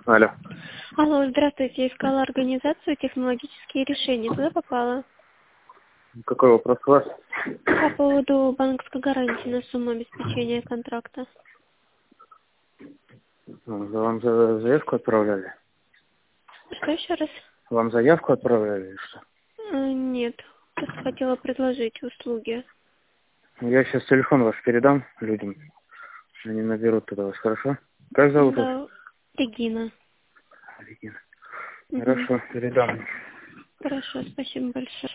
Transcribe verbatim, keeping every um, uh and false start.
Алло. Алло, здравствуйте. Я искала организацию «Технологические решения». Туда попала. Какой вопрос у вас? По поводу банковской гарантии на сумму обеспечения контракта. Вам за- заявку отправляли? Что еще раз? Вам заявку отправляли или что? Э, Нет. Просто хотела предложить услуги. Я сейчас телефон ваш передам людям. Они наберут туда вас, хорошо? Как зовут вас? Да, Регина. Регина. Мгм. Хорошо, передам. Хорошо, спасибо большое.